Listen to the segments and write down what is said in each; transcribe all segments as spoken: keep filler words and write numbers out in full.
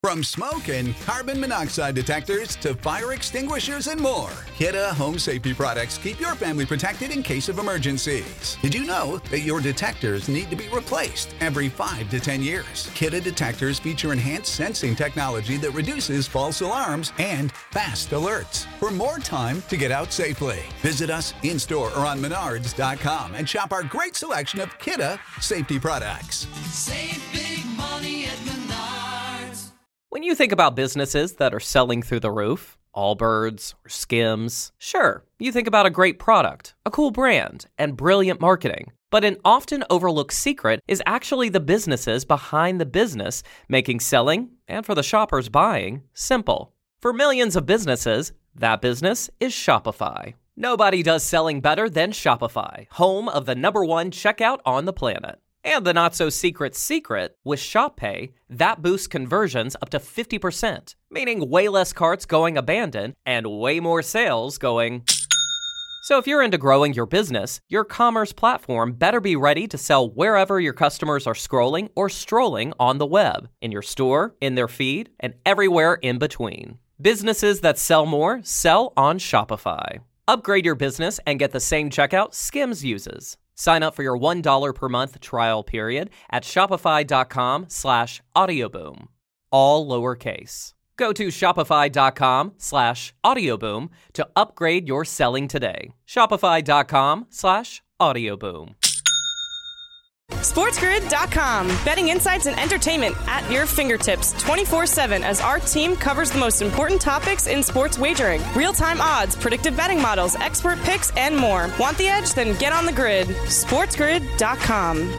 From smoke and carbon monoxide detectors to fire extinguishers and more, Kidde Home Safety products keep your family protected in case of emergencies. Did you know that your detectors need to be replaced every five to ten years? Kidde detectors feature enhanced sensing technology that reduces false alarms and fast alerts for more time to get out safely. Visit us in-store or on menards dot com and shop our great selection of Kidde safety products. Save big money at Menards. When you think about businesses that are selling through the roof, Allbirds or Skims, sure, you think about a great product, a cool brand, and brilliant marketing. But an often overlooked secret is actually the businesses behind the business, making selling, and for the shoppers buying, simple. For millions of businesses, that business is Shopify. Nobody does selling better than Shopify, home of the number one checkout on the planet. And the not-so-secret secret, with Shop Pay, that boosts conversions up to fifty percent, meaning way less carts going abandoned and way more sales going... So if you're into growing your business, your commerce platform better be ready to sell wherever your customers are scrolling or strolling on the web, in your store, in their feed, and everywhere in between. Businesses that sell more sell on Shopify. Upgrade your business and get the same checkout Skims uses. Sign up for your one dollar per month trial period at shopify.com slash audioboom. All lowercase. Go to shopify.com slash audioboom to upgrade your selling today. Shopify.com slash audioboom. SportsGrid dot com. Betting insights and entertainment at your fingertips twenty-four seven as our team covers the most important topics in sports wagering. Real-time odds, predictive betting models, expert picks, and more. Want the edge? Then get on the grid. SportsGrid dot com.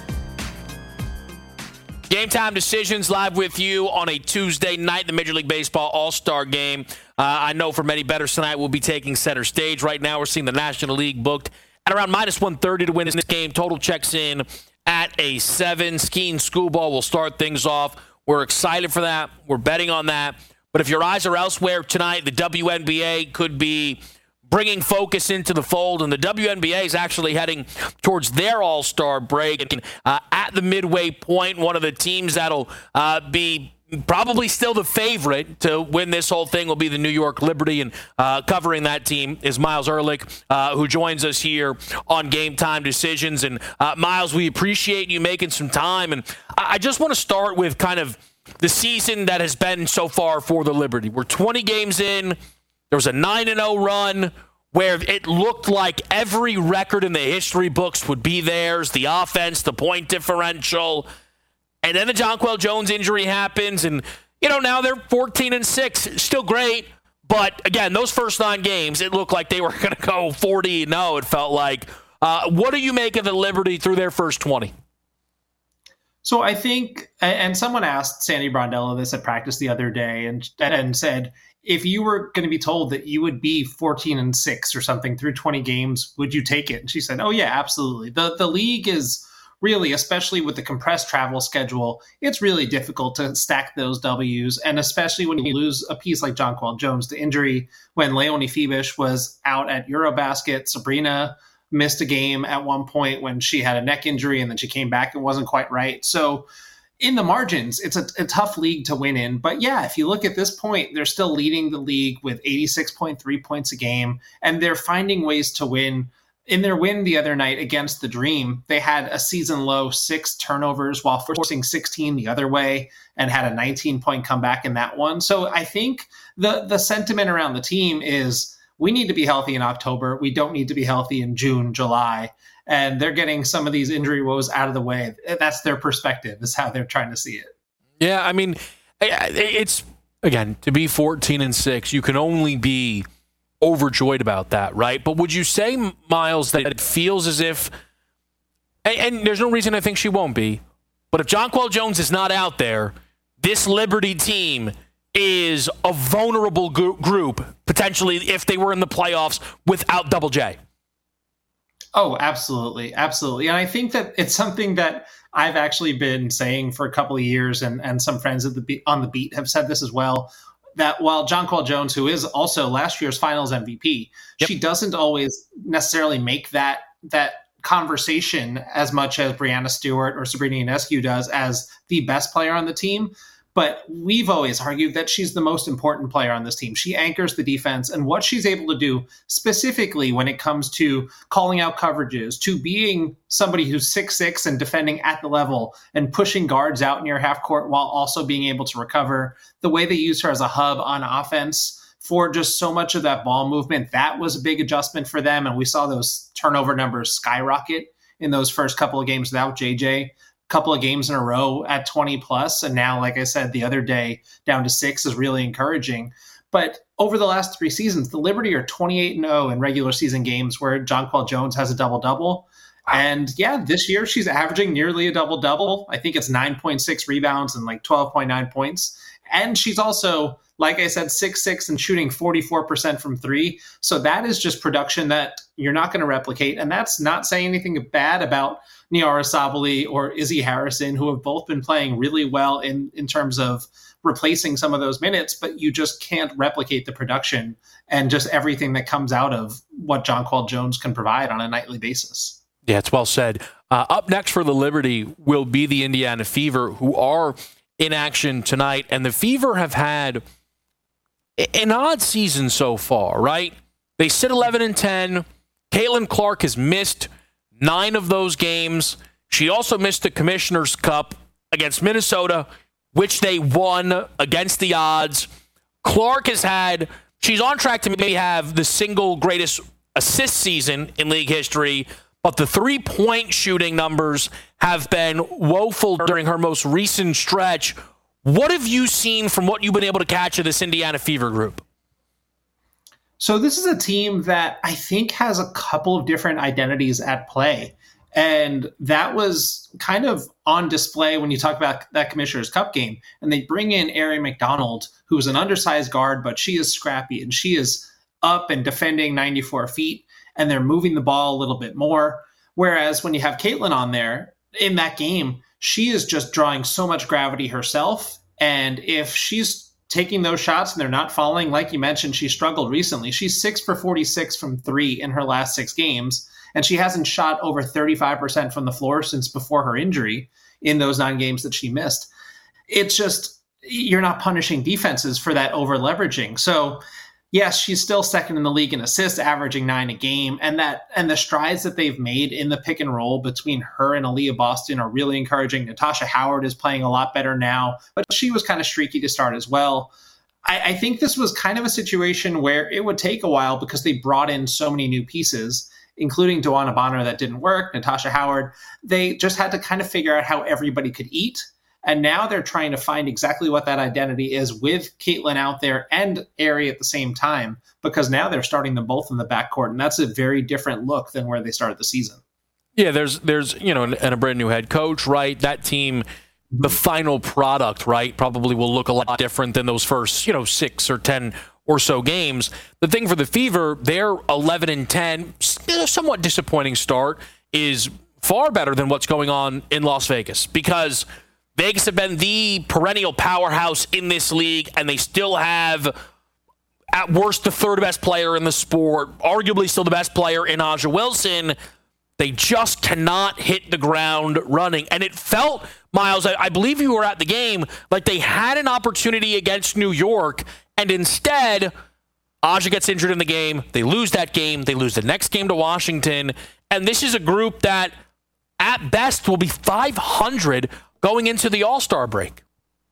Game Time Decisions live with you on a Tuesday night, the Major League Baseball All-Star Game. Uh, I know for many bettors tonight we'll be taking center stage. Right now we're seeing the National League booked at around minus one thirty to win this game. Total checks in at a seven. Skiing School Ball will start things off. We're excited for that. We're betting on that. But if your eyes are elsewhere tonight, the W N B A could be bringing focus into the fold, and the W N B A is actually heading towards their All-Star break. And uh, at the midway point, one of the teams that'll uh, be probably still the favorite to win this whole thing will be the New York Liberty, and uh, covering that team is Miles Ehrlich, uh, who joins us here on Game Time Decisions. And uh, Miles, we appreciate you making some time, and I just want to start with kind of the season that has been so far for the Liberty. We're twenty games in. There was a nine and oh run where it looked like every record in the history books would be theirs, the offense, the point differential. And then the Jonquel Jones injury happens, and, you know, now they're fourteen and six. Still great, but, again, those first nine games, it looked like they were going to go forty and oh, it felt like. Uh, what do you make of the Liberty through their first twenty? So I think, and someone asked Sandy Brondello this at practice the other day, and and said, if you were going to be told that you would be fourteen and six or something through twenty games, would you take it? And she said, oh, yeah, absolutely. The The league is really, especially with the compressed travel schedule, it's really difficult to stack those W's. And especially when you lose a piece like Jonquel Jones to injury, when Leonie Fibish was out at Eurobasket, Sabrina missed a game at one point when she had a neck injury and then she came back and wasn't quite right. So in the margins, it's a, a tough league to win in. But yeah, if you look at this point, they're still leading the league with eighty-six point three points a game, and they're finding ways to win. In their win the other night against the Dream, they had a season-low six turnovers while forcing sixteen the other way and had a nineteen-point comeback in that one. So I think the the sentiment around the team is we need to be healthy in October. We don't need to be healthy in June, July. And they're getting some of these injury woes out of the way. That's their perspective, is how they're trying to see it. Yeah, I mean, it's, again, to be fourteen and six, you can only be overjoyed about that, right? But would you say, Miles, that it feels as if, and, and there's no reason I think she won't be, but if Jonquel Jones is not out there, this Liberty team is a vulnerable gr- group, potentially, if they were in the playoffs without Double J. Oh, absolutely. Absolutely. And I think that it's something that I've actually been saying for a couple of years, and, and some friends at the be- on the beat have said this as well, that while Jonquel Jones, who is also last year's finals M V P, yep. she doesn't always necessarily make that that conversation as much as Breanna Stewart or Sabrina Ionescu does as the best player on the team. But we've always argued that she's the most important player on this team. She anchors the defense, and what she's able to do specifically when it comes to calling out coverages, to being somebody who's six six and defending at the level and pushing guards out near half court while also being able to recover, the way they use her as a hub on offense for just so much of that ball movement, that was a big adjustment for them. And we saw those turnover numbers skyrocket in those first couple of games without J J. Couple of games in a row at twenty plus. And now, like I said, the other day down to six is really encouraging. But over the last three seasons, the Liberty are twenty-eight and oh in regular season games where Jonquel Jones has a double-double. And yeah, this year she's averaging nearly a double-double. I think it's nine point six rebounds and like twelve point nine points. And she's also, like I said, six six and shooting forty-four percent from three. So that is just production that you're not going to replicate. And that's not saying anything bad about Niara Sabally or Izzy Harrison, who have both been playing really well in, in terms of replacing some of those minutes, but you just can't replicate the production and just everything that comes out of what Jonquel Jones can provide on a nightly basis. Yeah, it's well said. Uh, up next for the Liberty will be the Indiana Fever, who are in action tonight. And the Fever have had an odd season so far, right? They sit eleven and ten. Caitlin Clark has missed nine of those games. She also missed the Commissioner's Cup against Minnesota, which they won against the odds. Clark has had, she's on track to maybe have the single greatest assist season in league history, but the three-point shooting numbers have been woeful during her most recent stretch. What have you seen from what you've been able to catch of this Indiana Fever group? So this is a team that I think has a couple of different identities at play. And that was kind of on display when you talk about that Commissioner's Cup game. And they bring in Erin McDonald, who is an undersized guard, but she is scrappy and she is up and defending ninety-four feet, and they're moving the ball a little bit more. Whereas when you have Caitlin on there in that game, she is just drawing so much gravity herself. And if she's taking those shots and they're not falling, like you mentioned, she struggled recently. She's six for forty-six from three in her last six games. And she hasn't shot over thirty-five percent from the floor since before her injury in those nine games that she missed. It's just, you're not punishing defenses for that over leveraging. So yes, she's still second in the league in assists, averaging nine a game. And that, and the strides that they've made in the pick and roll between her and Aaliyah Boston are really encouraging. Natasha Howard is playing a lot better now, but she was kind of streaky to start as well. I, I think this was kind of a situation where it would take a while because they brought in so many new pieces, including Dewana Bonner that didn't work, Natasha Howard. They just had to kind of figure out how everybody could eat. And now they're trying to find exactly what that identity is with Caitlin out there and Ari at the same time, because now they're starting them both in the backcourt. And that's a very different look than where they started the season. Yeah, there's, there's you know, and a brand new head coach, right? That team, the final product, right, probably will look a lot different than those first, you know, six or ten or so games. The thing for the Fever, their eleven and ten, somewhat disappointing start, is far better than what's going on in Las Vegas, because Vegas have been the perennial powerhouse in this league, and they still have, at worst, the third best player in the sport, arguably still the best player in A'ja Wilson. They just cannot hit the ground running. And it felt, Miles, I, I believe you were at the game, like they had an opportunity against New York, and instead, A'ja gets injured in the game. They lose that game. They lose the next game to Washington. And this is a group that, at best, will be five hundred going into the All-Star break.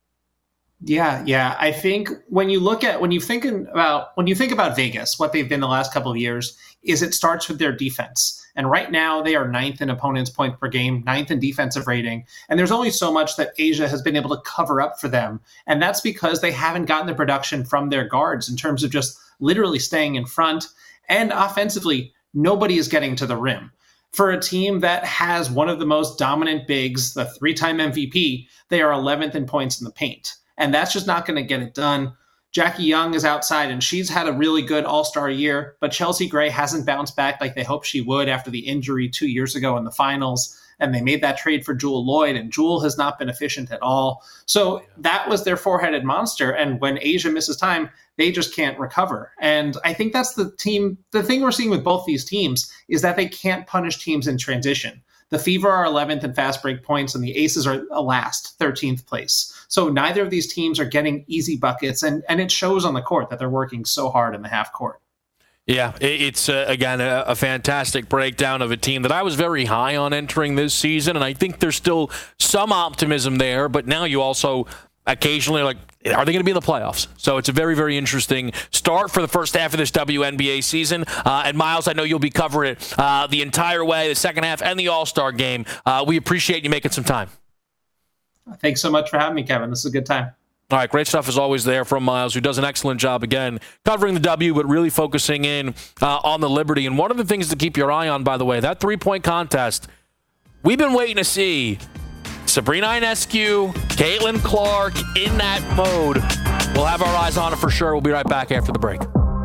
Yeah, yeah. I think when you look at, when you thinking about, when you think about Vegas, what they've been the last couple of years is it starts with their defense. And right now they are ninth in opponents' points per game, ninth in defensive rating. And there's only so much that A'ja has been able to cover up for them. And that's because they haven't gotten the production from their guards in terms of just literally staying in front. And offensively, nobody is getting to the rim. For a team that has one of the most dominant bigs, the three-time M V P, they are eleventh in points in the paint. And that's just not going to get it done. Jackie Young is outside, and she's had a really good all-star year, but Chelsea Gray hasn't bounced back like they hoped she would after the injury two years ago in the finals. And they made that trade for Jewell Loyd, and Jewell has not been efficient at all. So that was their four-headed monster. And when A'ja misses time, they just can't recover. And I think that's the team. The thing we're seeing with both these teams is that they can't punish teams in transition. The Fever are eleventh in fast break points, and the Aces are last, thirteenth place. So neither of these teams are getting easy buckets, and, and it shows on the court that they're working so hard in the half court. Yeah, it's, uh, again, a, a fantastic breakdown of a team that I was very high on entering this season, and I think there's still some optimism there, but now you also occasionally are like, are they going to be in the playoffs? So it's a very, very interesting start for the first half of this W N B A season. Uh, and, Miles, I know you'll be covering it uh, the entire way, the second half and the All-Star game. Uh, we appreciate you making some time. Thanks so much for having me, Kevin. This is a good time. All right, great stuff as always there from Miles, who does an excellent job, again, covering the W, but really focusing in uh, on the Liberty. And one of the things to keep your eye on, by the way, that three-point contest, we've been waiting to see Sabrina Ionescu, Caitlin Clark in that mode. We'll have our eyes on it for sure. We'll be right back after the break.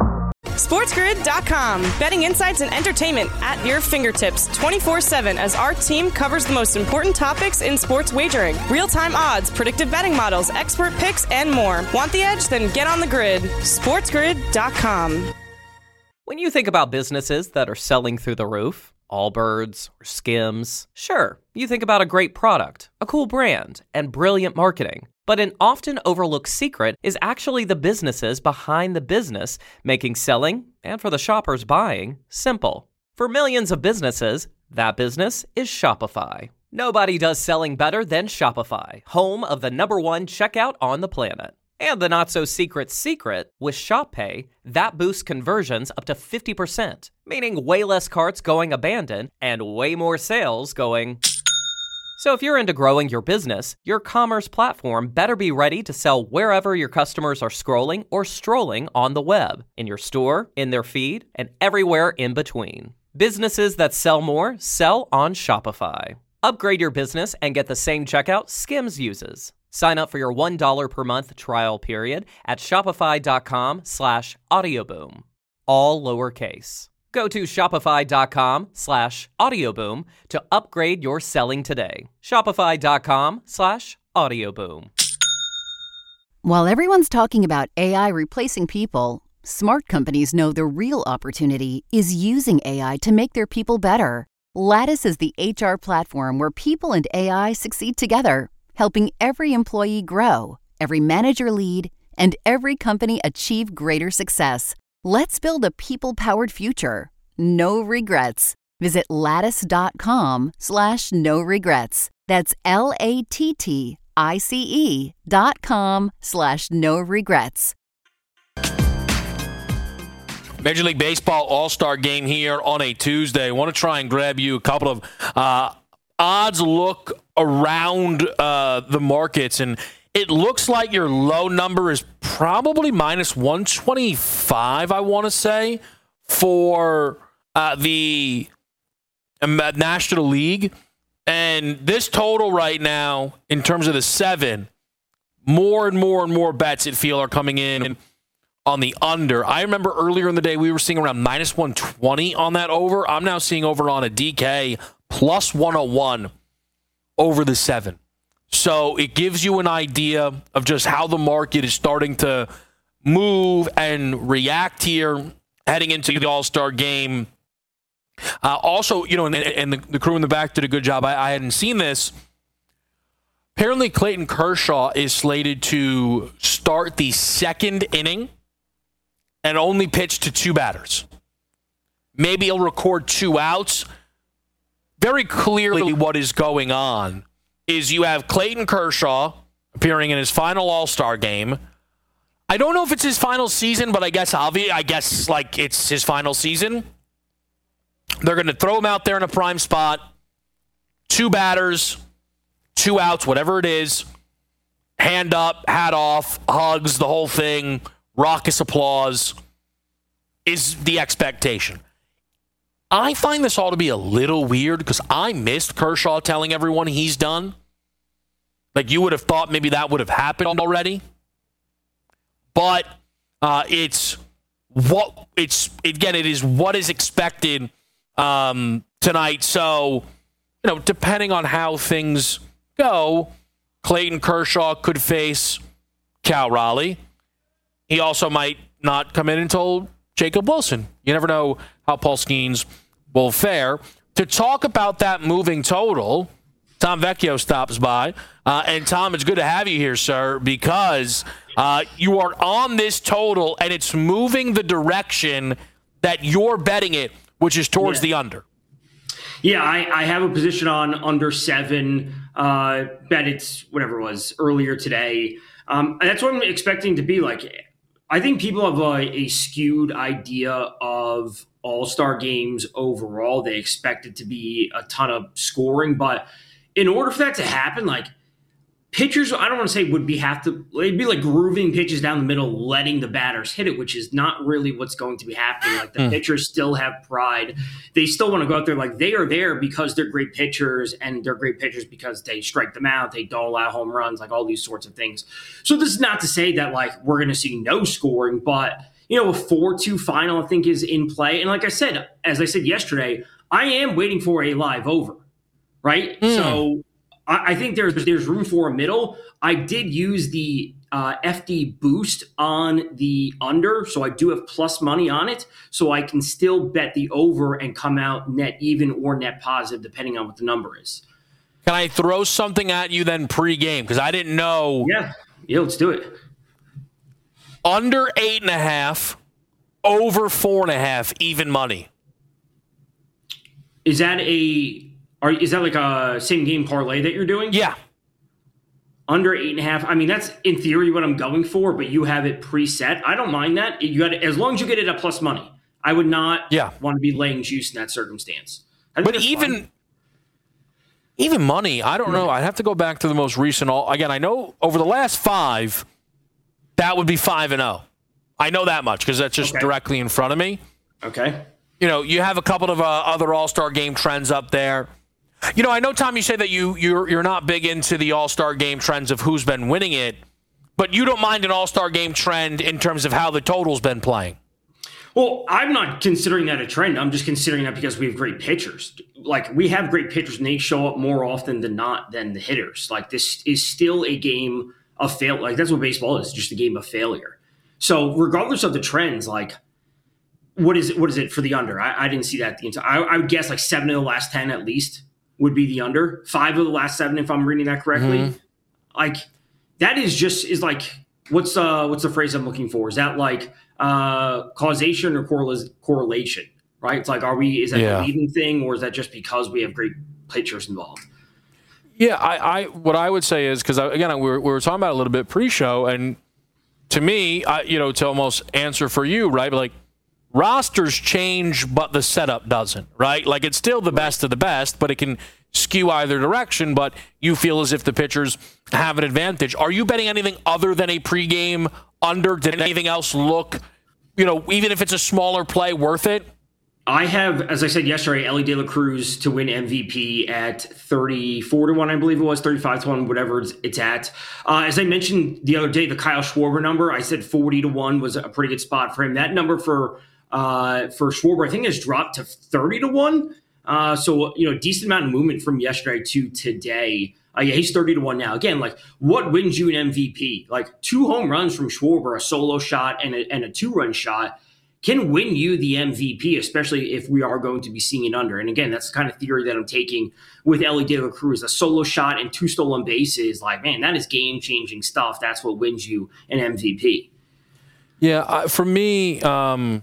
SportsGrid dot com. Betting insights and entertainment at your fingertips twenty-four seven as our team covers the most important topics in sports wagering. Real-time odds, predictive betting models, expert picks, and more. Want the edge? Then get on the grid. SportsGrid dot com. When you think about businesses that are selling through the roof, Allbirds or Skims, sure, you think about a great product, a cool brand, and brilliant marketing. But an often overlooked secret is actually the businesses behind the business, making selling, and for the shoppers buying, simple. For millions of businesses, that business is Shopify. Nobody does selling better than Shopify, home of the number one checkout on the planet. And the not-so-secret secret, with Shop Pay, that boosts conversions up to fifty percent, meaning way less carts going abandoned and way more sales going... So if you're into growing your business, your commerce platform better be ready to sell wherever your customers are scrolling or strolling on the web, in your store, in their feed, and everywhere in between. Businesses that sell more sell on Shopify. Upgrade your business and get the same checkout Skims uses. Sign up for your one dollar per month trial period at shopify.com slash audioboom. All lowercase. Go to shopify.com slash audioboom to upgrade your selling today. Shopify.com slash audioboom. While everyone's talking about A I replacing people, smart companies know the real opportunity is using A I to make their people better. Lattice is the H R platform where people and A I succeed together, helping every employee grow, every manager lead, and every company achieve greater success. Let's build a people-powered future. No regrets. Visit lattice.com slash no regrets. That's L-A-T-T-I-C-E dot com slash no regrets. Major League Baseball All-Star Game here on a Tuesday. I want to try and grab you a couple of uh, odds look around uh, the markets, and it looks like your low number is probably minus one twenty-five, I want to say, for uh, the um, National League. And this total right now, in terms of the seven, more and more and more bets, it feel, are coming in on the under. I remember earlier in the day we were seeing around minus one twenty on that over. I'm now seeing over on a D K plus one oh one over the seven. So it gives you an idea of just how the market is starting to move and react here heading into the All-Star game. Uh, also, you know, and, and the, the crew in the back did a good job. I, I hadn't seen this. Apparently, Clayton Kershaw is slated to start the second inning and only pitch to two batters. Maybe he'll record two outs. Very clearly what is going on is you have Clayton Kershaw appearing in his final All-Star game. I don't know if it's his final season, but I guess obvious. I guess like it's his final season. They're going to throw him out there in a prime spot. Two batters, two outs, whatever it is. Hand up, hat off, hugs, the whole thing. Raucous applause is the expectation. I find this all to be a little weird because I missed Kershaw telling everyone he's done. Like, you would have thought maybe that would have happened already. But uh, it's what it's again, it is what is expected um, tonight. So, you know, depending on how things go, Clayton Kershaw could face Cal Raleigh. He also might not come in until Jacob Wilson. You never know how Paul Skeens will fare. to talk about that moving total, Tom Vecchio stops by. Uh, and, Tom, it's good to have you here, sir, because uh, you are on this total, and it's moving the direction that you're betting it, which is towards yeah. the under. Yeah, I, I have a position on under seven. Uh, bet it's whatever it was earlier today. Um, that's what I'm expecting to be like. I think people have a, a skewed idea of all-star games overall. They expect it to be a ton of scoring, but in order for that to happen, like pitchers, I don't want to say would be have to, they'd be like grooving pitches down the middle, letting the batters hit it, which is not really what's going to be happening. Like the mm. pitchers still have pride. They still want to go out there. Like they are there because they're great pitchers, and they're great pitchers because they strike them out. They don't allow home runs, like all these sorts of things. So this is not to say that like we're going to see no scoring, but you know, a four two final I think is in play. And like I said, as I said yesterday, I am waiting for a live over, right? Mm. So I think there's there's room for a middle. I did use the uh, F D boost on the under, so I do have plus money on it. So I can still bet the over and come out net even or net positive, depending on what the number is. Can I throw something at you then pregame? Because I didn't know. Yeah, yeah, let's do it. Under eight and a half, over four and a half, even money. Is that a? Are, is that like a same game parlay that you're doing? Yeah. Under eight and a half. I mean, that's in theory what I'm going for, but you have it preset. I don't mind that. You got it, as long as you get it at plus money. I would not yeah. want to be laying juice in that circumstance. But even fine. even money, I don't know. I'd have to go back to the most recent. All again, I know over the last five, that would be five and zero. I know that much because that's just okay. directly in front of me. Okay. You know, you have a couple of uh, other All-Star Game trends up there. You know, I know, Tom, you say that you, you're you're not big into the All-Star Game trends of who's been winning it, but you don't mind an All-Star Game trend in terms of how the total's been playing. Well, I'm not considering that a trend. I'm just considering that because we have great pitchers. Like, we have great pitchers, and they show up more often than not than the hitters. Like, this is still a game of fail. Like, that's what baseball is, just a game of failure. So, regardless of the trends, like, what is it, what is it for the under? I, I didn't see that the entire. I, I would guess like seven of the last ten at least would be the under. Five of the last seven, if I'm reading that correctly. Mm-hmm. Like that is just is like what's uh what's the phrase I'm looking for? Is that like uh causation or correl- correlation? Right? It's like, are we? Is that yeah. a leading thing, or is that just because we have great pitchers involved? Yeah, I, I what I would say is because again we were, we were talking about it a little bit pre-show, and to me, I, you know, to almost answer for you, right? Like. Rosters change, but the setup doesn't, right? Like it's still the best of the best, but it can skew either direction, but you feel as if the pitchers have an advantage. Are you betting anything other than a pregame under? Did anything else look, you know, even if it's a smaller play, worth it? I have, as I said yesterday, Elly De La Cruz to win M V P at thirty-four to one, I believe it was, thirty-five to one, whatever it's at. Uh, as I mentioned the other day, the Kyle Schwarber number, I said forty to one was a pretty good spot for him. That number for Uh, for Schwarber, I think has dropped to thirty to one. Uh, so, you know, decent amount of movement from yesterday to today. Uh, yeah, he's thirty to one now. Again, like what wins you an M V P? Like two home runs from Schwarber, a solo shot and a, and a two run shot can win you the M V P, especially if we are going to be seeing it under. And again, that's the kind of theory that I'm taking with Elly De La Cruz. A solo shot and two stolen bases, like, man, that is game changing stuff. That's what wins you an M V P. Yeah, uh, for me, um,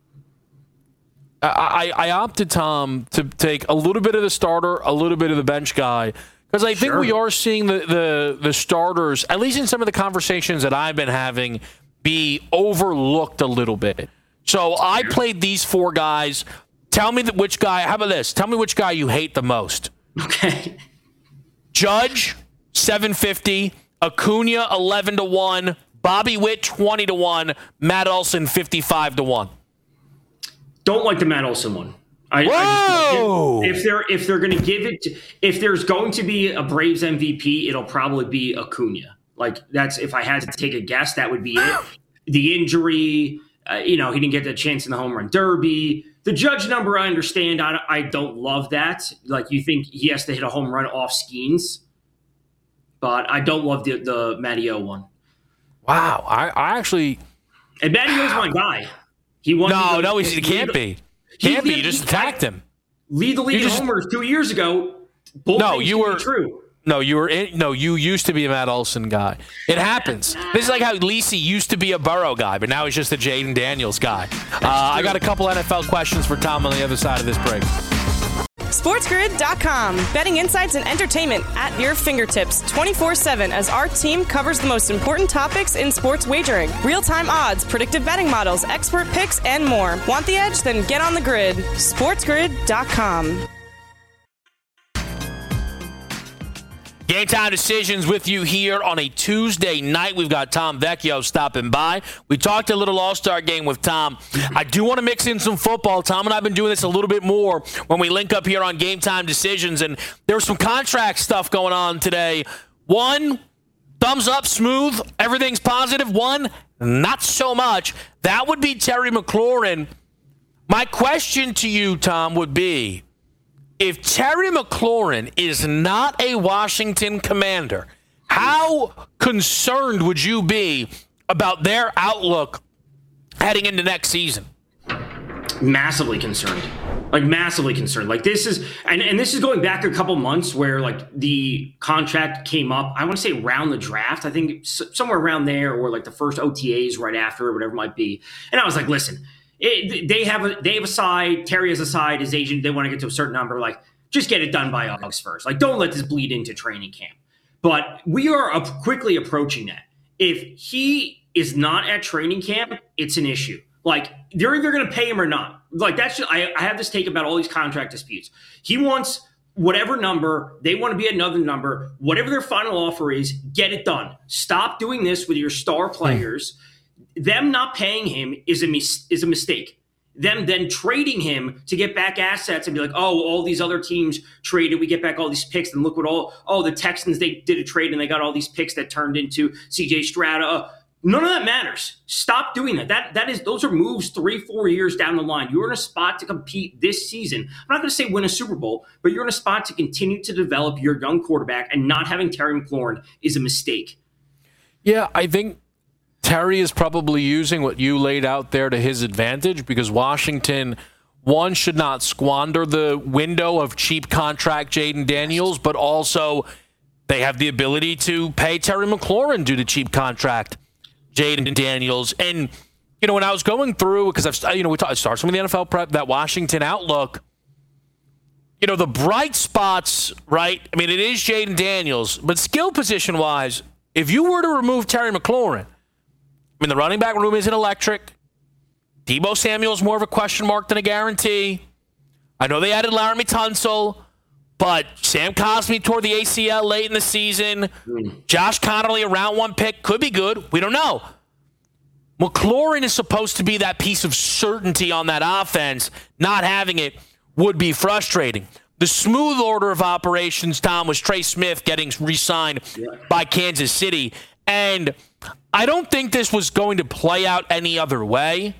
I, I opted, Tom, to take a little bit of the starter, a little bit of the bench guy, because I think sure. we are seeing the, the the starters, at least in some of the conversations that I've been having, be overlooked a little bit. So I played these four guys. Tell me that which guy, how about this? Tell me which guy you hate the most. Okay. Judge, seven fifty. Acuna, eleven to one. Bobby Witt, twenty to one. Matt Olson, fifty-five to one. Don't like the Matt Olson one. I, Whoa! I just, if they're if they're going to give it, to, if there's going to be a Braves M V P, it'll probably be Acuna. Like that's if I had to take a guess, that would be it. The injury, uh, you know, he didn't get the chance in the home run derby. The Judge number, I understand. I, I don't love that. Like you think he has to hit a home run off Skeens, but I don't love the the Matty-O one. Wow, I, I actually and Matty-O's my guy. He won. No, the, no, he, he can't be. Can't he, be. You just attacked him. lead the league in just, homers two years ago. Both no, you were true. No, you were in, no. You used to be a Matt Olson guy. It happens. This is like how Lisi used to be a Burrow guy, but now he's just a Jaden Daniels guy. Uh, I got a couple N F L questions for Tom on the other side of this break. SportsGrid dot com. Betting insights and entertainment at your fingertips twenty-four seven as our team covers the most important topics in sports wagering. Real-time odds, predictive betting models, expert picks, and more. Want the edge? Then get on the grid. SportsGrid dot com. Game Time Decisions with you here on a Tuesday night. We've got Tom Vecchio stopping by. We talked a little All-Star game with Tom. I do want to mix in some football. Tom and I have been doing this a little bit more when we link up here on Game Time Decisions, and there's some contract stuff going on today. One, thumbs up, smooth, everything's positive. One, not so much. That would be Terry McLaurin. My question to you, Tom, would be, if Terry McLaurin is not a Washington Commander, how concerned would you be about their outlook heading into next season? Massively concerned. Like, massively concerned. Like, this is, and, and this is going back a couple months where, like, the contract came up, I want to say around the draft, I think somewhere around there, or like the first O T As right after, or whatever it might be. And I was like, listen, It, they have a they have a side. Terry has a side. His agent, they want to get to a certain number. Like, just get it done by August first. Like, don't let this bleed into training camp. But we are up quickly approaching that. If he is not at training camp, it's an issue. Like, they're either going to pay him or not. Like, that's just, I, I have this take about all these contract disputes. He wants whatever number. They want to be another number. Whatever their final offer is, get it done. Stop doing this with your star players. Them not paying him is a mis- is a mistake. Them then trading him to get back assets and be like, oh, all these other teams traded, we get back all these picks, and look what all, oh, the Texans, they did a trade and they got all these picks that turned into C J Stroud. Uh, none of that matters. Stop doing that. That that is those are moves three, four years down the line. You're in a spot to compete this season. I'm not going to say win a Super Bowl, but you're in a spot to continue to develop your young quarterback, and not having Terry McLaurin is a mistake. Yeah, I think Terry is probably using what you laid out there to his advantage, because Washington, one, should not squander the window of cheap contract Jaden Daniels, but also they have the ability to pay Terry McLaurin due to cheap contract Jaden Daniels. And, you know, when I was going through, because I've, you know, we talked, start some of the N F L prep, that Washington outlook, you know, the bright spots, right? I mean, it is Jaden Daniels, but skill position wise, if you were to remove Terry McLaurin, I mean, the running back room isn't electric. Deebo Samuel's more of a question mark than a guarantee. I know they added Laramie Tunsil, but Sam Cosmi tore the A C L late in the season. Mm. Josh Connolly, a round one pick, could be good. We don't know. McLaurin is supposed to be that piece of certainty on that offense. Not having it would be frustrating. The smooth order of operations, Tom, was Trey Smith getting re-signed yeah. by Kansas City. And I don't think this was going to play out any other way.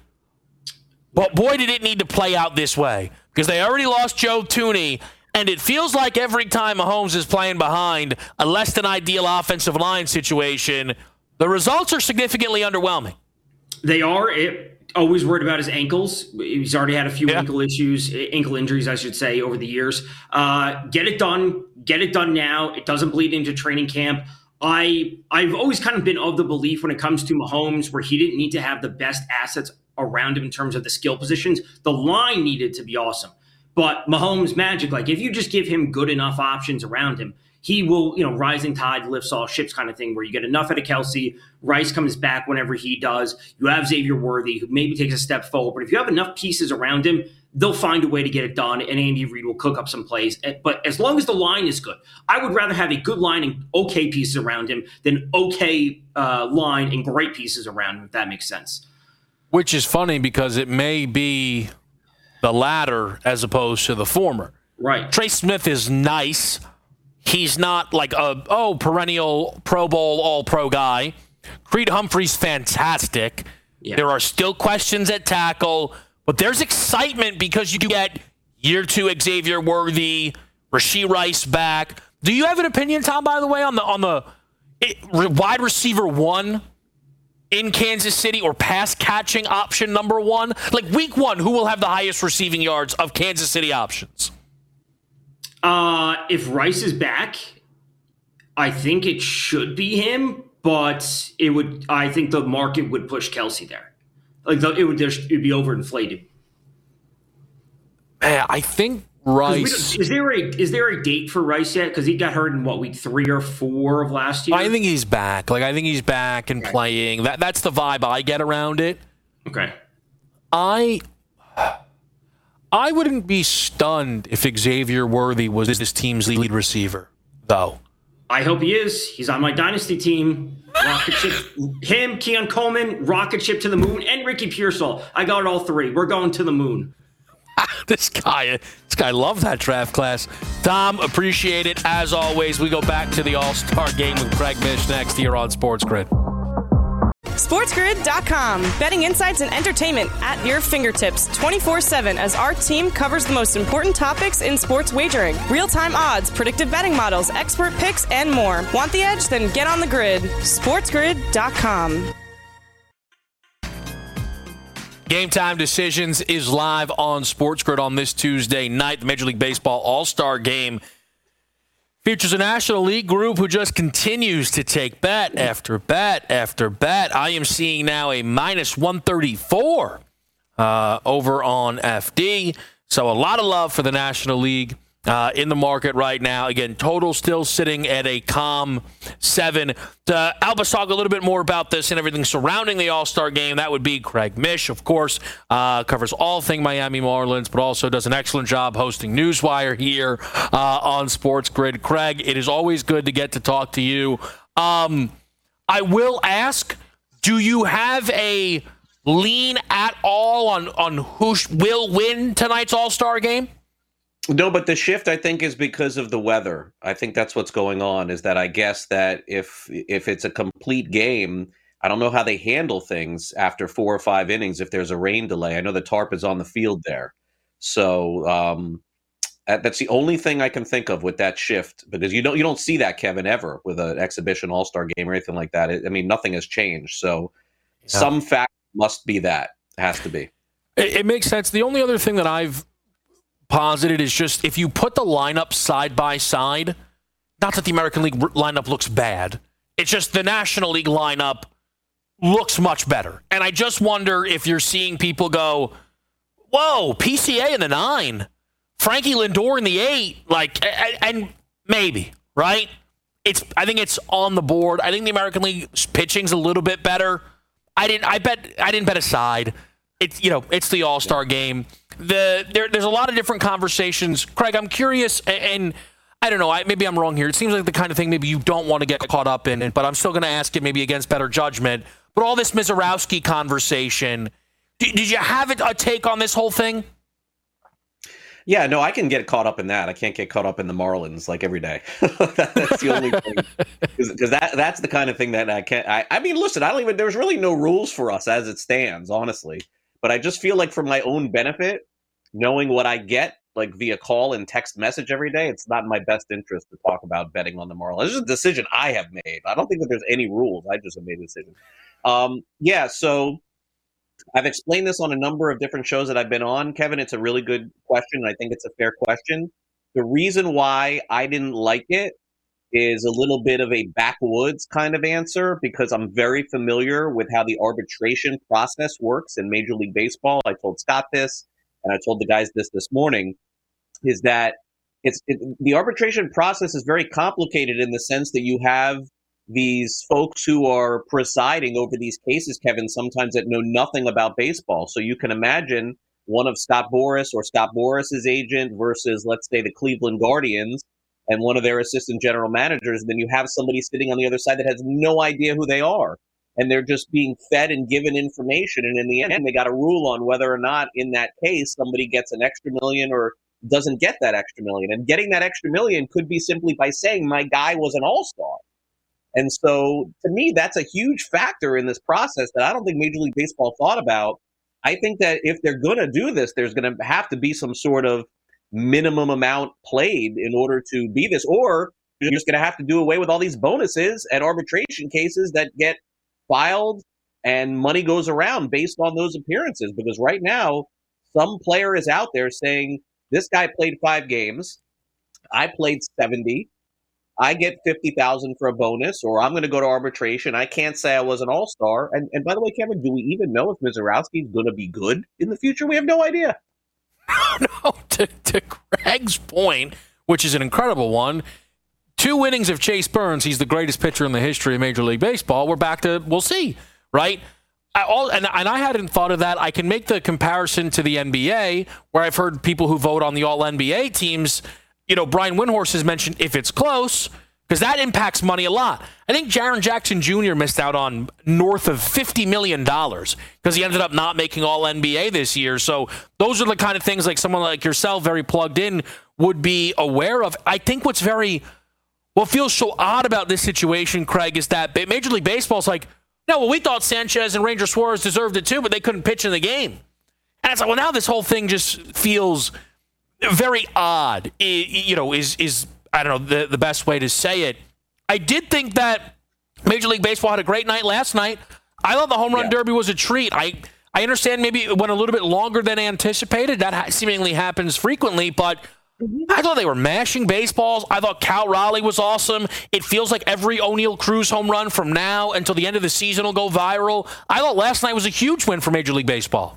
But boy, did it need to play out this way, because they already lost Joe Thuney, and it feels like every time Mahomes is playing behind a less than ideal offensive line situation, the results are significantly underwhelming. They are. It, always worried about his ankles. He's already had a few yeah. ankle issues, ankle injuries, I should say, over the years. Uh, get it done. Get it done now. It doesn't bleed into training camp. I, I've always kind of been of the belief when it comes to Mahomes, where he didn't need to have the best assets around him in terms of the skill positions. The line needed to be awesome. But Mahomes' magic, like if you just give him good enough options around him, he will, you know, rising tide lifts all ships kind of thing, where you get enough out of Kelsey. Rice comes back whenever he does. You have Xavier Worthy, who maybe takes a step forward. But if you have enough pieces around him, they'll find a way to get it done, and Andy Reid will cook up some plays. But as long as the line is good, I would rather have a good line and okay pieces around him than okay uh, line and great pieces around him, if that makes sense. Which is funny, because it may be the latter as opposed to the former. Right. Trey Smith is nice. He's not like a, oh, perennial Pro Bowl, all-pro guy. Creed Humphrey's fantastic. Yeah. There are still questions at tackle, but there's excitement because you get year two Xavier Worthy, Rashee Rice back. Do you have an opinion, Tom, by the way, on the on the it, wide receiver one in Kansas City, or pass catching option number one? Like week one, who will have the highest receiving yards of Kansas City options? Uh, if Rice is back, I think it should be him, but it would. I think the market would push Kelce there. Like the, it would, it would be overinflated. Man, I think Rice is there a is there a date for Rice yet? Because he got hurt in what, week three or four of last year. I think he's back. Like I think he's back and okay. playing. That that's the vibe I get around it. Okay. I I wouldn't be stunned if Xavier Worthy was this team's lead receiver, though. I hope he is. He's on my dynasty team. Rocket ship, him, Keon Coleman, rocket ship to the moon, and Ricky Pearsall. I got all three. We're going to the moon. this guy, this guy loved that draft class. Tom, appreciate it as always. We go back to the All-Star game with Craig Mish next here on Sports Grid. SportsGrid dot com. Betting insights and entertainment at your fingertips twenty-four seven as our team covers the most important topics in sports wagering. Real-time odds, predictive betting models, expert picks, and more. Want the edge? Then get on the grid. SportsGrid dot com. Game Time Decisions is live on Sports Grid on this Tuesday night. The Major League Baseball All-Star Game features a National League group who just continues to take bet after bet after bet. I am seeing now a minus one thirty-four uh, over on F D. So a lot of love for the National League uh, in the market right now. Again, total still sitting at a calm seven. To help us talk a little bit more about this and everything surrounding the All-Star Game, that would be Craig Mish, of course, uh, covers all thing Miami Marlins, but also does an excellent job hosting Newswire here uh, on Sports Grid. Craig, it is always good to get to talk to you. Um, I will ask, do you have a lean at all on, on who sh- will win tonight's All-Star Game? No, but the shift, I think, is because of the weather. I think that's what's going on, is that I guess that if if it's a complete game, I don't know how they handle things after four or five innings if there's a rain delay. I know the tarp is on the field there. So um, that's the only thing I can think of with that shift, because you don't you don't see that, Kevin, ever with an exhibition All-Star game or anything like that. It, I mean, nothing has changed. So yeah. Some fact must be that. It has to be. It, it makes sense. The only other thing that I've posited is just if you put the lineup side by side, not that the American League lineup looks bad, it's just the National League lineup looks much better. And I just wonder if you're seeing people go, whoa, P C A in the nine, Frankie Lindor in the eight, like, and maybe, right? It's I think it's on the board. I think the American League pitching's a little bit better. I didn't I bet I didn't bet a side. It's you know, it's the All-Star game. The there, there's a lot of different conversations. Craig, I'm curious, and, and I don't know, I, maybe I'm wrong here. It seems like the kind of thing maybe you don't want to get caught up in, but I'm still going to ask it maybe against better judgment. But all this Mizorowski conversation, did, did you have a take on this whole thing? Yeah, no, I can get caught up in that. I can't get caught up in the Marlins like every day. That's the only thing, because that that's the kind of thing that I can't. I, I mean, listen, I don't even. There's really no rules for us as it stands, honestly. But I just feel like for my own benefit, knowing what I get like via call and text message every day, it's not in my best interest to talk about betting on the Marlins. This is a decision I have made. I don't think that there's any rules. I just have made a decision. Um, yeah, so I've explained this on a number of different shows that I've been on. Kevin, it's a really good question. I think it's a fair question. The reason why I didn't like it is a little bit of a backwoods kind of answer, because I'm very familiar with how the arbitration process works in Major League Baseball. I told Scott this, and I told the guys this this morning, is that it's it, the arbitration process is very complicated in the sense that you have these folks who are presiding over these cases, Kevin, sometimes that know nothing about baseball. So you can imagine one of Scott Boras or Scott Boras's agent versus, let's say, the Cleveland Guardians and one of their assistant general managers. And then you have somebody sitting on the other side that has no idea who they are. And they're just being fed and given information. And in the end, they got a rule on whether or not in that case somebody gets an extra million or doesn't get that extra million. And getting that extra million could be simply by saying my guy was an all-star. And so to me, that's a huge factor in this process that I don't think Major League Baseball thought about. I think that if they're going to do this, there's going to have to be some sort of minimum amount played in order to be this, or you're just going to have to do away with all these bonuses and arbitration cases that get filed and money goes around based on those appearances. Because right now, some player is out there saying, this guy played five games. I played seventy. I get fifty thousand for a bonus, or I'm going to go to arbitration. I can't say I was an all-star. And, and by the way, Kevin, do we even know if Mizorowski is going to be good in the future? We have no idea. No, to, to Craig's point, which is an incredible one, two innings of Chase Burns, he's the greatest pitcher in the history of Major League Baseball. We're back to, we'll see, right? I, all, and, and I hadn't thought of that. I can make the comparison to the N B A, where I've heard people who vote on the All-N B A teams. You know, Brian Windhorst has mentioned if it's close, because that impacts money a lot. I think Jaren Jackson Junior missed out on north of fifty million dollars because he ended up not making All N B A this year. So those are the kind of things like someone like yourself, very plugged in, would be aware of. I think what's very, what feels so odd about this situation, Craig, is that Major League Baseball is like, no, well, we thought Sanchez and Ranger Suarez deserved it too, but they couldn't pitch in the game. And it's like, well, now this whole thing just feels very odd, you know, is, is I don't know, the, the best way to say it. I did think that Major League Baseball had a great night last night. I thought the home run yeah. derby was a treat. I, I understand maybe it went a little bit longer than anticipated. That ha- seemingly happens frequently, but I thought they were mashing baseballs. I thought Cal Raleigh was awesome. It feels like every O'Neill Cruz home run from now until the end of the season will go viral. I thought last night was a huge win for Major League Baseball.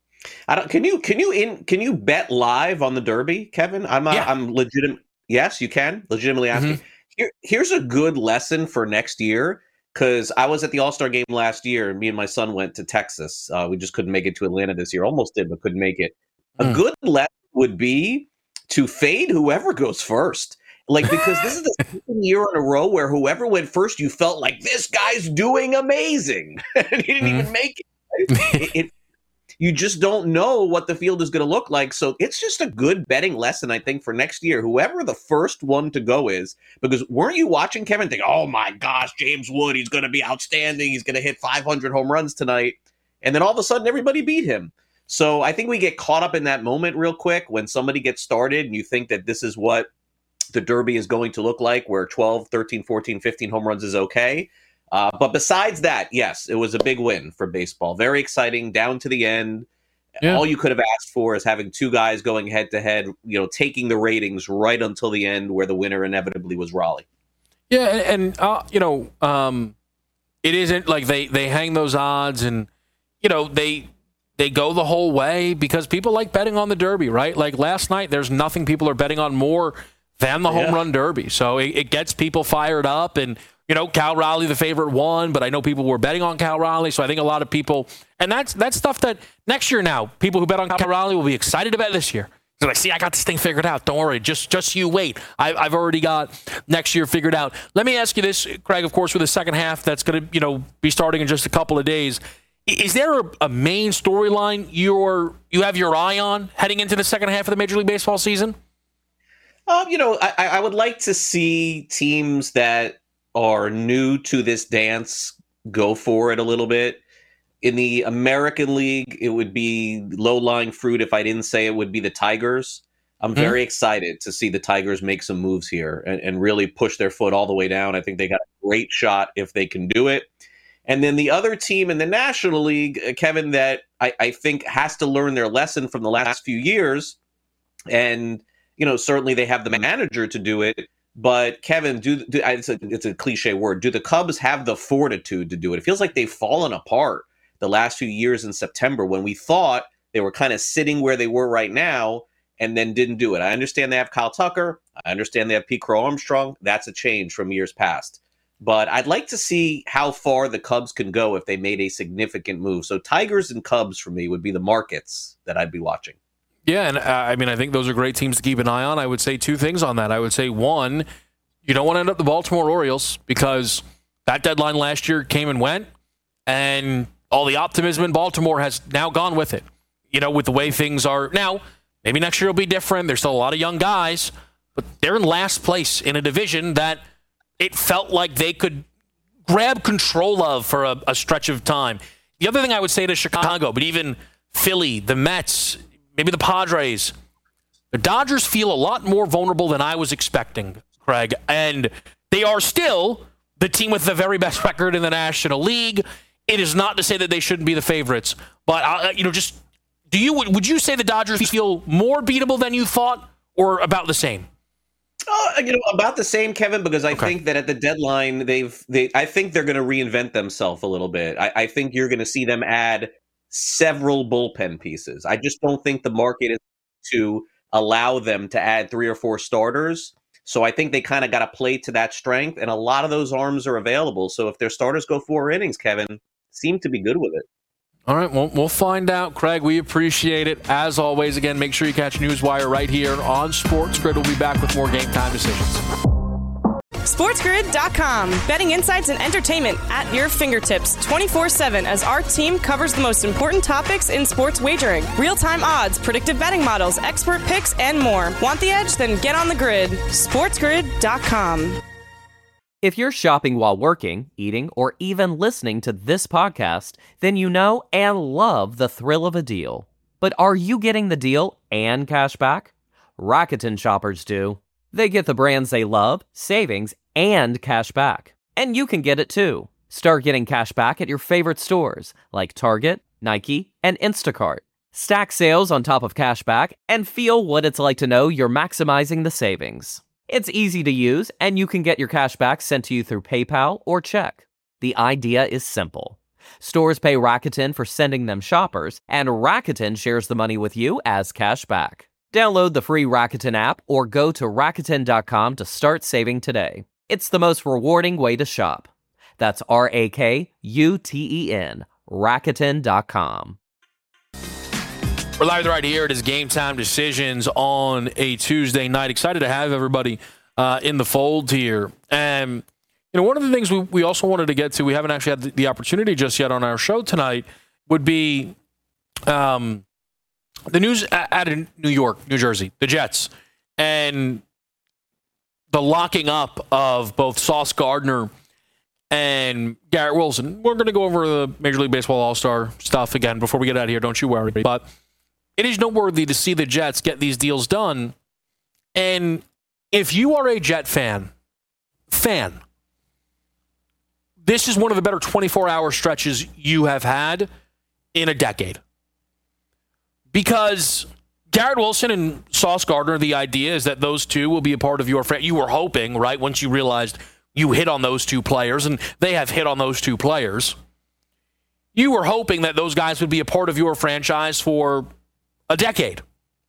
I don't. Can you can you in can you bet live on the Derby, Kevin? I'm uh, yeah. I'm legitimate. Yes, you can legitimately asking. Mm-hmm. Here, here's a good lesson for next year, because I was at the All-Star game last year, and me and my son went to Texas. Uh, we just couldn't make it to Atlanta this year. Almost did, but couldn't make it. Mm. A good lesson would be to fade whoever goes first. Like, because this is the second year in a row where whoever went first, you felt like this guy's doing amazing, and he didn't mm. even make it. Right? it, it You just don't know what the field is going to look like. So it's just a good betting lesson, I think, for next year. Whoever the first one to go is, because weren't you watching Kevin think, oh my gosh, James Wood, he's going to be outstanding. He's going to hit five hundred home runs tonight. And then all of a sudden everybody beat him. So I think we get caught up in that moment real quick when somebody gets started and you think that this is what the Derby is going to look like, where twelve, thirteen, fourteen, fifteen home runs is okay. Uh, but besides that, yes, it was a big win for baseball. Very exciting, down to the end. Yeah. All you could have asked for is having two guys going head to head, you know, taking the ratings right until the end, where the winner inevitably was Raleigh. Yeah, and, and uh, you know, um, it isn't like they, they hang those odds and, you know, they they go the whole way because people like betting on the Derby, right? Like last night, there's nothing people are betting on more than the yeah. home run derby. So it, it gets people fired up. And, you know, Cal Raleigh, the favorite one, but I know people were betting on Cal Raleigh. So I think a lot of people, and that's that's stuff that next year now, people who bet on Cal Raleigh will be excited to bet this year. They're like, see, I got this thing figured out. Don't worry. Just just you wait. I, I've already got next year figured out. Let me ask you this, Craig, of course, with the second half that's going to, you know, be starting in just a couple of days. Is there a, a main storyline you're you have your eye on heading into the second half of the Major League Baseball season? Um, you know, I, I would like to see teams that are new to this dance go for it a little bit. In the American League, it would be low-lying fruit. If I didn't say it, would be the Tigers. I'm mm-hmm. very excited to see the Tigers make some moves here and, and really push their foot all the way down. I think they got a great shot if they can do it. And then the other team in the National League, uh, Kevin, that I, I think has to learn their lesson from the last few years. And, you know, certainly they have the manager to do it. But, Kevin, do, do it's, a, it's a cliche word. Do the Cubs have the fortitude to do it? It feels like they've fallen apart the last few years in September when we thought they were kind of sitting where they were right now and then didn't do it. I understand they have Kyle Tucker. I understand they have Pete Crow Armstrong. That's a change from years past. But I'd like to see how far the Cubs can go if they made a significant move. So Tigers and Cubs for me would be the markets that I'd be watching. Yeah, and uh, I mean, I think those are great teams to keep an eye on. I would say two things on that. I would say, one, you don't want to end up the Baltimore Orioles because that deadline last year came and went, and all the optimism in Baltimore has now gone with it. You know, with the way things are now, maybe next year will be different. There's still a lot of young guys, but they're in last place in a division that it felt like they could grab control of for a, a stretch of time. The other thing I would say to Chicago, but even Philly, the Mets, maybe the Padres, the Dodgers feel a lot more vulnerable than I was expecting, Craig. And they are still the team with the very best record in the National League. It is not to say that they shouldn't be the favorites, but uh, you know, just do you would you say the Dodgers feel more beatable than you thought, or about the same? Oh, you know, about the same, Kevin, because I Okay. think that at the deadline, they've, they, I think they're going to reinvent themselves a little bit. I, I think you're going to see them add several bullpen pieces. I just don't think the market is to allow them to add three or four starters. So I think they kind of got to play to that strength, and a lot of those arms are available. So if their starters go four innings, Kevin, seem to be good with it. All right, well, we'll find out. Craig, we appreciate it. As always, again, make sure you catch Newswire right here on Sports Grid. We'll be back with more Game Time Decisions. SportsGrid dot com. Betting insights and entertainment at your fingertips twenty-four seven as our team covers the most important topics in sports wagering. Real-time odds, predictive betting models, expert picks, and more. Want the edge? Then get on the grid. SportsGrid dot com. If you're shopping while working, eating, or even listening to this podcast, then you know and love the thrill of a deal. But are you getting the deal and cash back? Rakuten shoppers do. They get the brands they love, savings, and cash back. And you can get it too. Start getting cash back at your favorite stores like Target, Nike, and Instacart. Stack sales on top of cash back and feel what it's like to know you're maximizing the savings. It's easy to use, and you can get your cash back sent to you through PayPal or check. The idea is simple. Stores pay Rakuten for sending them shoppers, and Rakuten shares the money with you as cash back. Download the free Rakuten app or go to Rakuten dot com to start saving today. It's the most rewarding way to shop. That's R A K U T E N, Rakuten dot com. We're live right here. It is Game Time Decisions on a Tuesday night. Excited to have everybody uh, in the fold here. And, you know, one of the things we, we also wanted to get to, we haven't actually had the, the opportunity just yet on our show tonight, would be um, the news out of New York, New Jersey, the Jets, and the locking up of both Sauce Gardner and Garrett Wilson. We're going to go over the Major League Baseball All-Star stuff again before we get out of here. Don't you worry. But it is noteworthy to see the Jets get these deals done. And if you are a Jet fan, fan, this is one of the better twenty-four hour stretches you have had in a decade. Because Garrett Wilson and Sauce Gardner, the idea is that those two will be a part of your franchise. You were hoping, right, once you realized you hit on those two players, and they have hit on those two players, you were hoping that those guys would be a part of your franchise for a decade.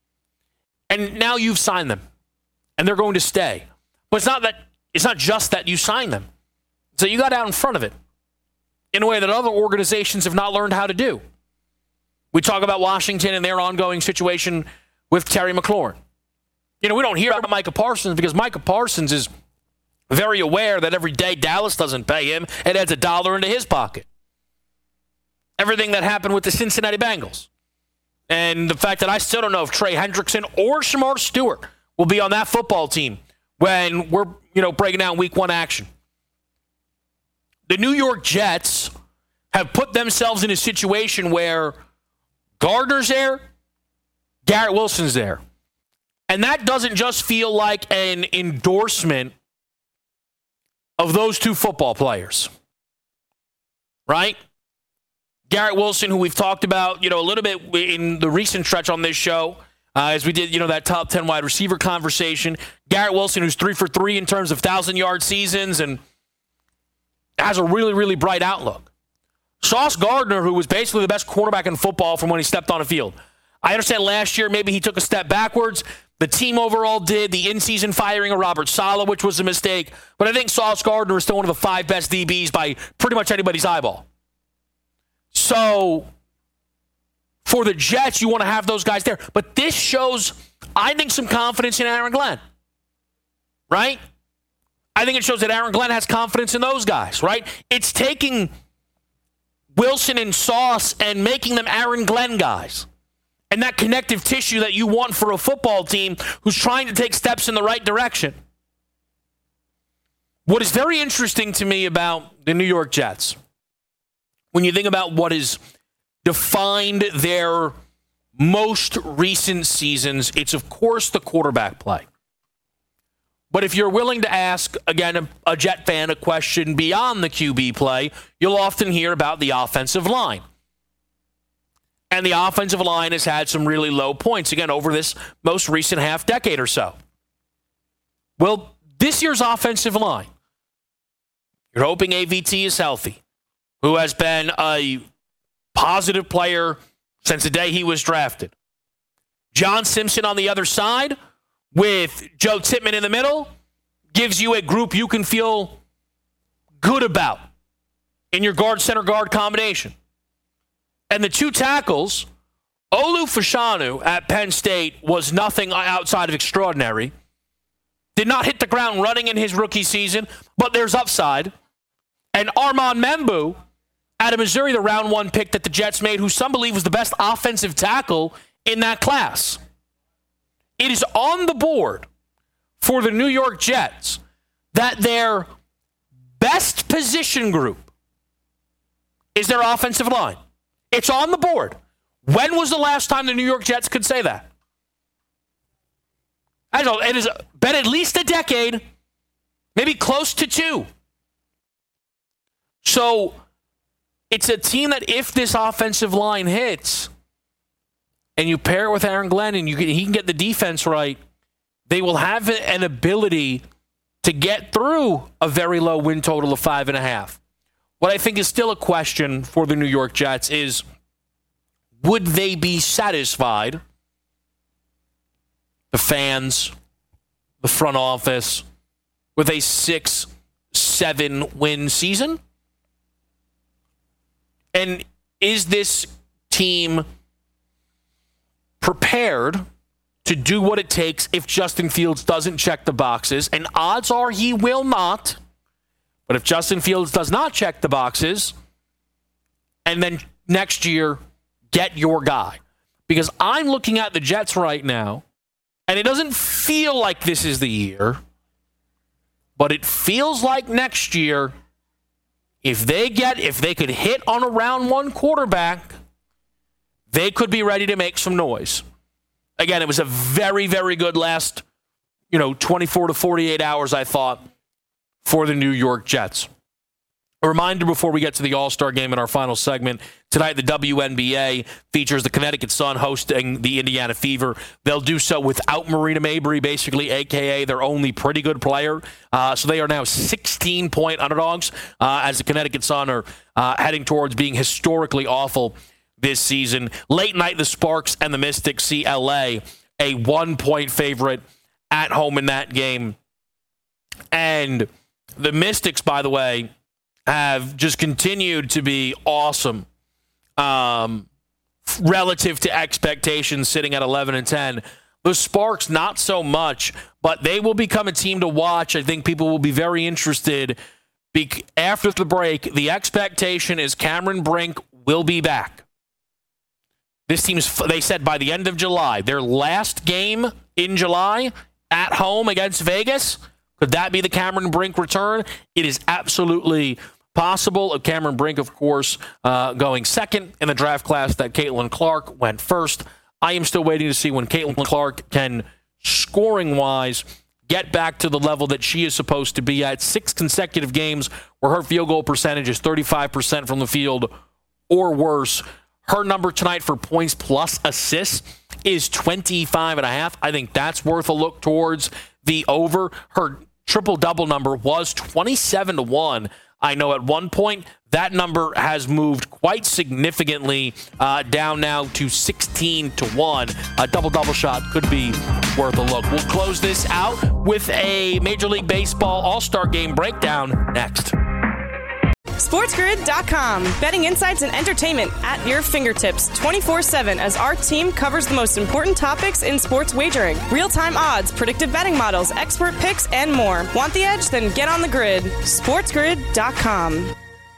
And now you've signed them, and they're going to stay. But it's not that it's not just that you signed them. So you got out in front of it in a way that other organizations have not learned how to do. We talk about Washington and their ongoing situation with Terry McLaurin. You know, we don't hear about Micah Parsons because Micah Parsons is very aware that every day Dallas doesn't pay him, it adds a dollar into his pocket. Everything that happened with the Cincinnati Bengals. And the fact that I still don't know if Trey Hendrickson or Shamar Stewart will be on that football team when we're, you know, breaking down week one action. The New York Jets have put themselves in a situation where Gardner's there, Garrett Wilson's there. And that doesn't just feel like an endorsement of those two football players. Right? Garrett Wilson, who we've talked about, you know, a little bit in the recent stretch on this show, uh, as we did, you know, that top ten wide receiver conversation. Garrett Wilson, who's three for three in terms of thousand-yard seasons and has a really, really bright outlook. Sauce Gardner, who was basically the best quarterback in football from when he stepped on a field. I understand last year maybe he took a step backwards. The team overall did. The in-season firing of Robert Saleh, which was a mistake. But I think Sauce Gardner is still one of the five best D Bs by pretty much anybody's eyeball. So, for the Jets, you want to have those guys there. But this shows, I think, some confidence in Aaron Glenn. Right? I think it shows that Aaron Glenn has confidence in those guys, right? It's taking Wilson and Sauce and making them Aaron Glenn guys. And that connective tissue that you want for a football team who's trying to take steps in the right direction. What is very interesting to me about the New York Jets, when you think about what has defined their most recent seasons, it's, of course, the quarterback play. But if you're willing to ask, again, a, a Jet fan a question beyond the Q B play, you'll often hear about the offensive line. And the offensive line has had some really low points, again, over this most recent half decade or so. Well, this year's offensive line, you're hoping A V T is healthy, who has been a positive player since the day he was drafted. John Simpson on the other side with Joe Tippmann in the middle gives you a group you can feel good about in your guard center guard combination. And the two tackles, Olu Fashanu at Penn State was nothing outside of extraordinary. Did not hit the ground running in his rookie season, but there's upside. And Armand Membu out of Missouri, the round one pick that the Jets made, who some believe was the best offensive tackle in that class. It is on the board for the New York Jets that their best position group is their offensive line. It's on the board. When was the last time the New York Jets could say that? I don't know. It has been at least a decade, maybe close to two. So it's a team that if this offensive line hits and you pair it with Aaron Glenn and you can, he can get the defense right, they will have an ability to get through a very low win total of five and a half. What I think is still a question for the New York Jets is, would they be satisfied, the fans, the front office, with a six, seven win season? And is this team prepared to do what it takes if Justin Fields doesn't check the boxes? And odds are he will not. But if Justin Fields does not check the boxes, and then next year, get your guy. Because I'm looking at the Jets right now, and it doesn't feel like this is the year, but it feels like next year, if they get, if they could hit on a round one quarterback, they could be ready to make some noise. Again, it was a very, very good last, you know, twenty-four to forty-eight hours, I thought, for the New York Jets. A reminder before we get to the All-Star game in our final segment, tonight the W N B A features the Connecticut Sun hosting the Indiana Fever. They'll do so without Marina Mabry, basically, a k a their only pretty good player. Uh, so they are now sixteen-point underdogs uh, as the Connecticut Sun are uh, heading towards being historically awful this season. Late night, the Sparks and the Mystics see L A a one-point favorite at home in that game. And the Mystics, by the way, have just continued to be awesome um, relative to expectations, sitting at eleven and ten. The Sparks, not so much, but they will become a team to watch. I think people will be very interested. Be- after the break, the expectation is Cameron Brink will be back. This team's, they said by the end of July, their last game in July at home against Vegas. Could that be the Cameron Brink return? It is absolutely possible. Cameron Brink, of course, uh, going second in the draft class that Caitlin Clark went first. I am still waiting to see when Caitlin Clark can, scoring-wise, get back to the level that she is supposed to be at. Six consecutive games where her field goal percentage is thirty-five percent from the field or worse. Her number tonight for points plus assists is twenty-five and a half. I think that's worth a look towards the over. Her triple-double number was twenty-seven to one. I know at one point that number has moved quite significantly uh, down now to sixteen to one. A double-double shot could be worth a look. We'll close this out with a Major League Baseball All-Star Game breakdown next. SportsGrid dot com. Betting insights and entertainment at your fingertips twenty-four seven as our team covers the most important topics in sports wagering. Real-time odds, predictive betting models, expert picks, and more. Want the edge? Then get on the grid. SportsGrid dot com.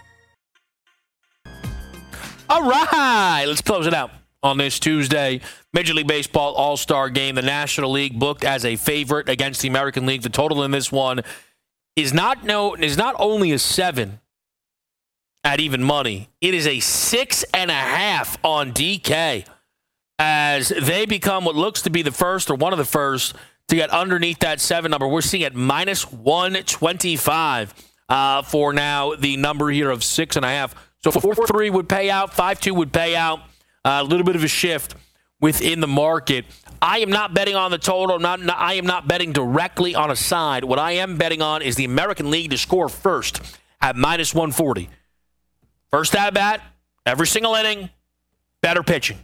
All right, let's close it out on this Tuesday. Major League Baseball All-Star Game. The National League booked as a favorite against the American League. The total in this one is not no is not only a seven at even money. It is a six and a half on D K as they become what looks to be the first or one of the first to get underneath that seven number. We're seeing at minus one twenty-five uh, for now the number here of six and a half. So four three would pay out, five two would pay out. Uh, a little bit of a shift within the market. I am not betting on the total. Not, not, I am not betting directly on a side. What I am betting on is the American League to score first at minus one forty. First at bat, every single inning, better pitching.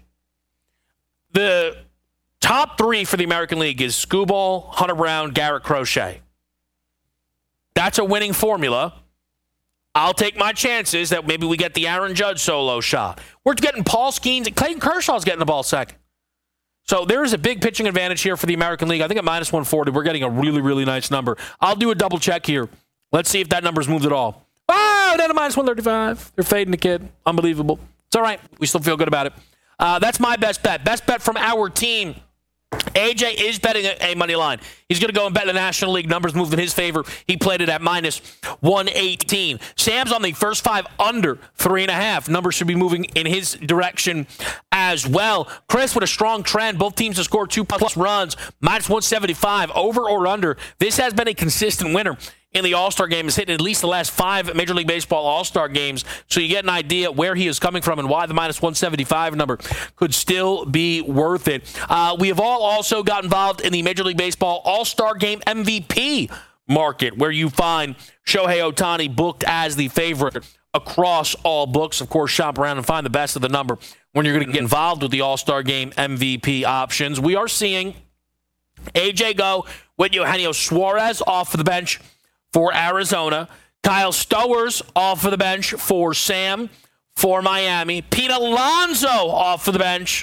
The top three for the American League is Skubal, Hunter Brown, Garrett Crochet. That's a winning formula. I'll take my chances that maybe we get the Aaron Judge solo shot. We're getting Paul Skeens. Clayton Kershaw's getting the ball second. So there is a big pitching advantage here for the American League. I think at minus one forty, we're getting a really, really nice number. I'll do a double check here. Let's see if that number's moved at all. Oh, down to minus one thirty-five. They're fading the kid. Unbelievable. It's all right. We still feel good about it. Uh, that's my best bet. Best bet from our team. A J is betting a, a money line. He's going to go and bet the National League. Numbers moved in his favor. He played it at minus one eighteen. Sam's on the first five under three and a half. Numbers should be moving in his direction as well. Chris with a strong trend. Both teams have scored two plus runs. Minus one seventy-five. Over or under. This has been a consistent winner in the All-Star game. Has hit at least the last five Major League Baseball All-Star games. So you get an idea where he is coming from and why the minus one seventy-five number could still be worth it. Uh, we have all also got involved in the Major League Baseball All-Star Game M V P market, where you find Shohei Ohtani booked as the favorite across all books. Of course, shop around and find the best of the number when you're going to get involved with the All-Star Game M V P options. We are seeing A J go with Eugenio Suarez off of the bench for Arizona. Kyle Stowers off of the bench for Sam for Miami. Pete Alonso off of the bench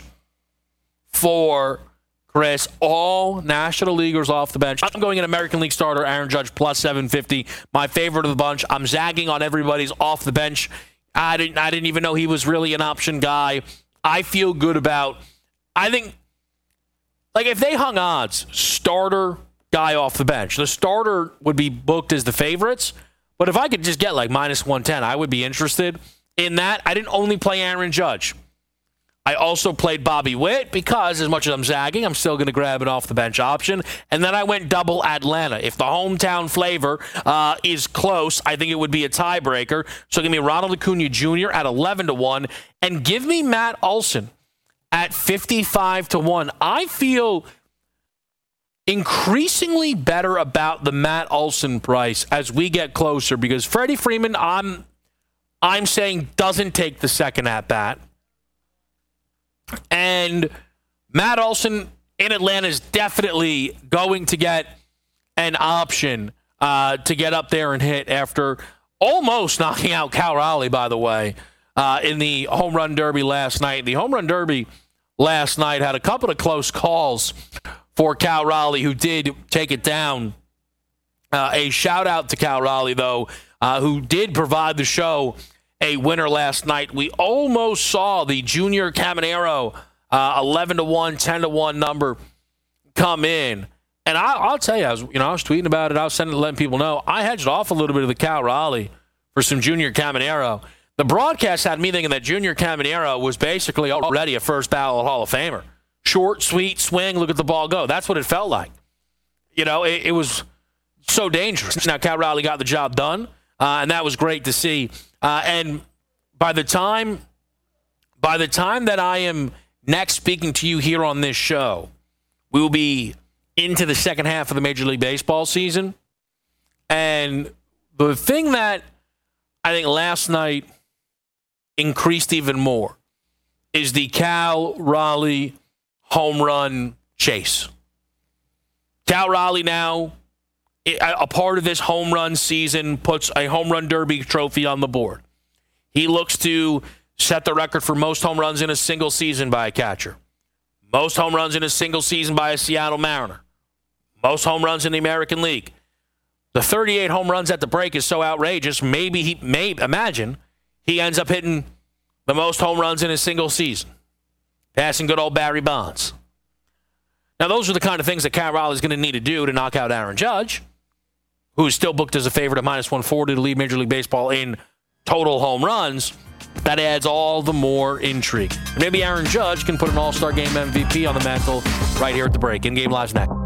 for Chris. All National Leaguers off the bench. I'm going in American League starter Aaron Judge plus seven fifty. My favorite of the bunch. I'm zagging on everybody's off the bench. I didn't, I didn't even know he was really an option guy. I feel good about, I think, like if they hung odds, starter guy off the bench. The starter would be booked as the favorites, but if I could just get like minus one ten, I would be interested in that. I didn't only play Aaron Judge. I also played Bobby Witt because as much as I'm zagging, I'm still going to grab an off-the-bench option. And then I went double Atlanta. If the hometown flavor uh, is close, I think it would be a tiebreaker. So give me Ronald Acuna Junior at eleven to one and give me Matt Olson at fifty-five to one. I feel increasingly better about the Matt Olson price as we get closer because Freddie Freeman, I'm I'm saying, doesn't take the second at bat. And Matt Olson in Atlanta is definitely going to get an option uh, to get up there and hit after almost knocking out Cal Raleigh, by the way, uh, in the home run derby last night. The home run derby last night had a couple of close calls for Cal Raleigh, who did take it down. Uh, a shout out to Cal Raleigh, though, uh, who did provide the show a winner last night. We almost saw the Junior Caminero uh, eleven to one, ten to one number come in. And I, I'll tell you, I was, you know, I was tweeting about it. I was sending it, letting people know. I hedged off a little bit of the Cal Raleigh for some Junior Caminero. The broadcast had me thinking that Junior Caminero was basically already a first ballot Hall of Famer. Short, sweet, swing, look at the ball go. That's what it felt like. You know, it, it was so dangerous. Now, Cal Raleigh got the job done, uh, and that was great to see. Uh, and by the time, by the time that I am next speaking to you here on this show, we will be into the second half of the Major League Baseball season. And the thing that I think last night increased even more is the Cal Raleigh home run chase. Cal Raleigh now, a part of this home run season, puts a home run derby trophy on the board. He looks to set the record for most home runs in a single season by a catcher. Most home runs in a single season by a Seattle Mariner. Most home runs in the American League. The thirty-eight home runs at the break is so outrageous, maybe he may imagine he ends up hitting the most home runs in a single season, passing good old Barry Bonds. Now, those are the kind of things that Cal Raleigh is going to need to do to knock out Aaron Judge, who is still booked as a favorite at minus one forty to lead Major League Baseball in total home runs. That adds all the more intrigue. Maybe Aaron Judge can put an All-Star Game M V P on the mantle right here at the break. In-game live's next.